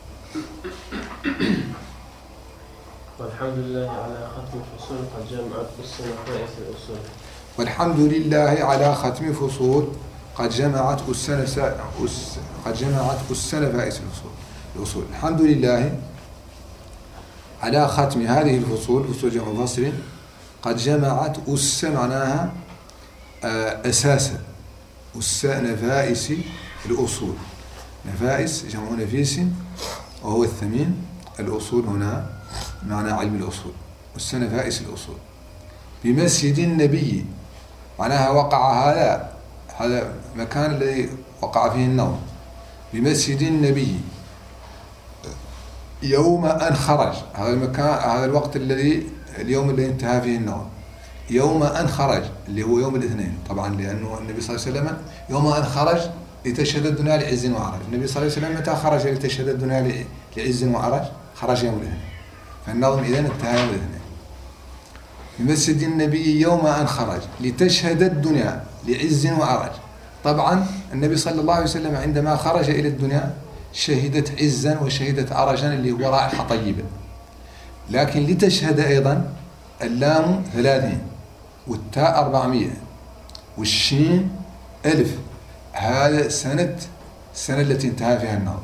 والحمد لله على ختم فصول قد جمعت أس نفائس الأصول. والحمد لله على ختم فصول قد جمعت أس نفائس الأصول. الحمد لله على ختم هذه الفصول، فصول جمع فصل، قد جمعت أس معناها أساسا نفائس الأصول. نفائس جمع نفيس وهو الثمين. الأصول هنا معنى علم الأصول. نفائس الأصول بمسجد النبي، معناها وقع هذا مكان الذي وقع فيه النوم. بمسجد النبي يوم أن خرج، هذا المكان، هذا الوقت اليوم الذي انتهى فيه النوم. يوم أن خرج اللي هو يوم الاثنين طبعا، لأنه النبي صلى الله عليه وسلم يوم أن خرج لتشهد الدنيا لعز وعرج. النبي صلى الله عليه وسلم متى خرج لتشهد الدنيا لعز وعرج؟ خرج يوم الاثنين، فالنظم إذن انتهى يوم الاثنين. بمسجد النبي يوم أن خرج لتشهد الدنيا لعز وعرج. طبعا النبي صلى الله عليه وسلم عندما خرج إلى الدنيا شهدت عزا وشهدت عرجا اللي هو رائحة طيبة، لكن لتشهد أيضا اللام 30 والتاء 400 والشين 1000. هذا السنة التي انتهى فيها النوم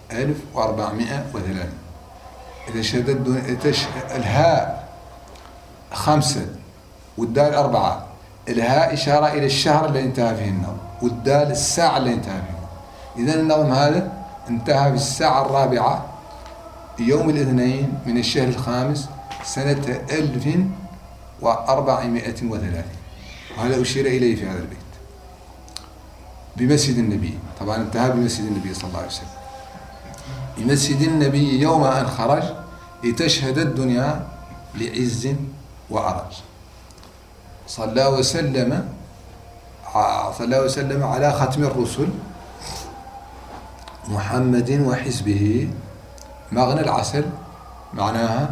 1430. إذا شهدت الهاء 5 والدال 4. الهاء إشارة إلى الشهر الذي انتهى فيه النوم، والدال الساعة التي انتهى فيها. إذن النوم هذا انتهى في الساعة 4 يوم الاثنين من الشهر الخامس سنة 1430. وهذا أشير إليه في هذا البيت. بمسجد النبي، طبعا انتهى بمسجد النبي صلى الله عليه وسلم. بمسجد النبي يوم أن خرج لتشهد الدنيا لعز وعرج. صلى الله وسلم على ختم الرسل محمد وحزبه. مغنى العسل معناها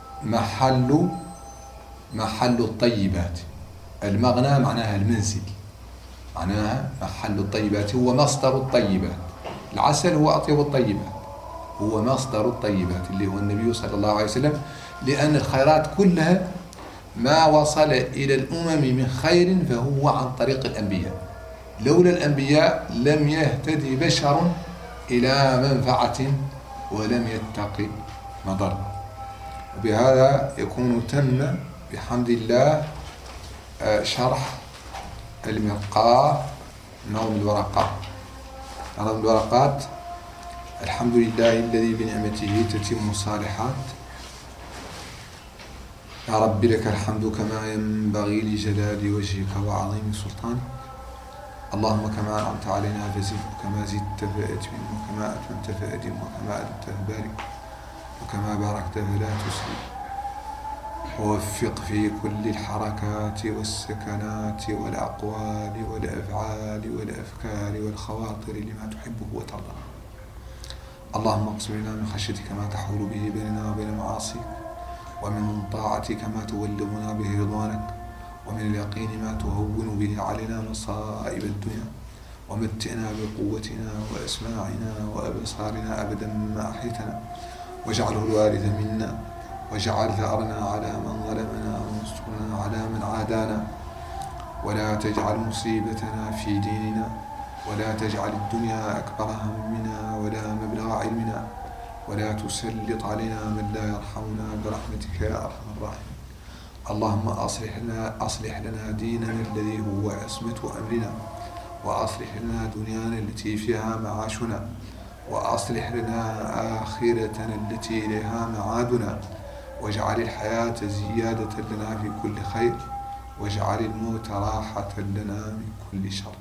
محل الطيبات. المغنى معناها المنزل، معناها محل الطيبات، هو مصدر الطيبات. العسل هو أطيب الطيبات، هو مصدر الطيبات اللي هو النبي صلى الله عليه وسلم، لأن الخيرات كلها ما وصل إلى الأمم من خير فهو عن طريق الأنبياء. لولا الأنبياء لم يهتدي بشر إلى منفعة ولم يتقي مضرة. وبهذا يكون تم بحمد الله شرح المرقاة نظم الورقات. الحمد لله الذي بنعمته تتم الصالحات. يا رب لك الحمد كما ينبغي لجلال وجهك وعظيم سلطانك. اللهم كما أنعمت علينا فزد، وكما زدت فأتمم، وكما أتممت فأدم، وكما أدمت فبارك، وكما باركت فلا تسلم. ووفق في كل الحركات والسكنات والأقوال والأفعال والأفكار والخواطر لما تحبه وترضى. اللهم اقسم لنا من خشيتك ما تحول به بيننا وبين معاصيك، ومن طاعتك ما تبلغنا به رضوانك، ومن اليقين ما تهون به علينا مصائب الدنيا، ومتئنا بقوتنا وأسماعنا وأبصارنا أبدا ما أحيتنا، واجعله الوارث منا، واجعل ثأرنا على من ظلمنا، وانصرنا على من عادانا، ولا تجعل مصيبتنا في ديننا، ولا تجعل الدنيا أكبر همنا ولا مبلغ علمنا، ولا تسلط علينا من لا يرحمنا برحمتك يا أرحم الراحمين. اللهم أصلح لنا ديننا الذي هو عصمة أمرنا، وأصلح لنا دنيانا التي فيها معاشنا، وأصلح لنا آخرتنا التي إليها معادنا، واجعل الحياة زيادة لنا في كل خير، واجعل الموت راحة لنا من كل شر.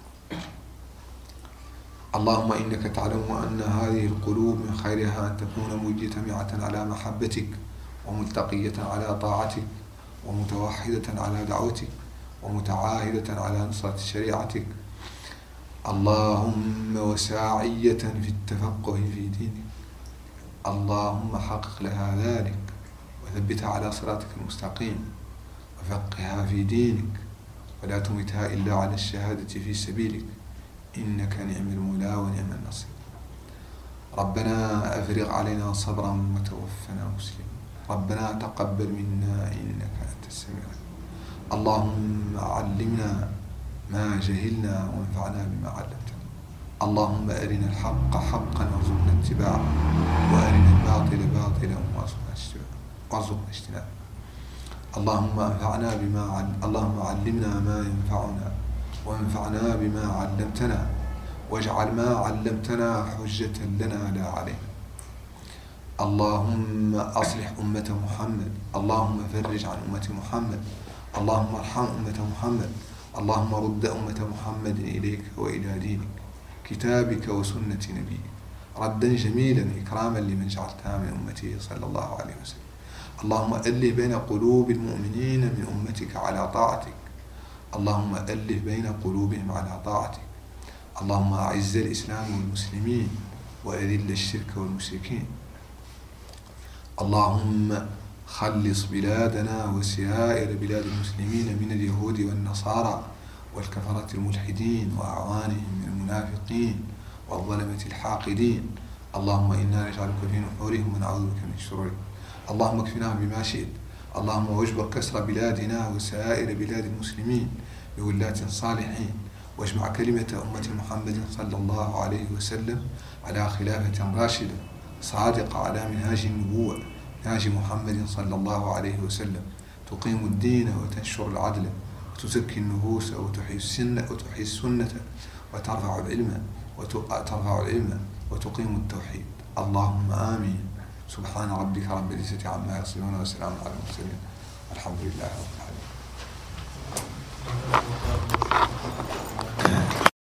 اللهم إنك تعلم أن هذه القلوب من خيرها أن تكون مجتمعة على محبتك، وملتقية على طاعتك، ومتوحدة على دعوتك، ومتعاهدة على نصرة شريعتك. اللهم وساعية في التفقه في دينك. اللهم حقق لها ذلك، وثبتها على صراطك المستقيم، وفقهها في دينك، ولا تمتها إلا على الشهادة في سبيلك، إنك نعم المولى ونعم النصير. ربنا أفرغ علينا صبرا وتوفنا مسلمين. ربنا تقبل منا إنك أنت السميع العليم. اللهم علمنا ما جهلنا وانفعنا بما علمتنا. اللهم أرنا الحق حقا وارزقنا اتباعه، وأرنا الباطل باطلا وارزقنا اجتنابه. اللهم علمنا ما ينفعنا، وانفعنا بما علمتنا واجعل ما علمتنا حجة لنا لا علينا. اللهم أصلح أمة محمد، اللهم فرج عن أمة محمد، اللهم ارحم أمة محمد، اللهم رد أمة محمد إليك وإلى دينك كتابك وسنة نبيك ردا جميلا إكراما لمن جعلتها من أمته صلى الله عليه وسلم. اللهم ألف بين قلوب المؤمنين من أمتك على طاعتك، اللهم ألف بين قلوبهم على طاعتك. اللهم أعز الإسلام والمسلمين وأذل الشرك والمشركين. اللهم خلص بلادنا وسائر بلاد المسلمين من اليهود والنصارى والكفرة الملحدين وأعوانهم من المنافقين والظلمة الحاقدين. اللهم إنا نجعلك في نحورهم ونعوذ بك من شرورهم. اللهم اكفناهم بما شئت. اللهم واجبر كسر بلادنا وسائر بلاد المسلمين بولاة صالحين، واجمع كلمة أمة محمد صلى الله عليه وسلم على خلافة راشدة صادقة على منهاج النبوة منهاج محمد صلى الله عليه وسلم، تقيم الدين وتنشر العدل وتزكي النفوس وتحيي السنة وترفع العلم وتقيم التوحيد. اللهم آمين. سبحان ربك رب العزة عما يصفون وسلام على المرسلين والحمد لله رب العالمين.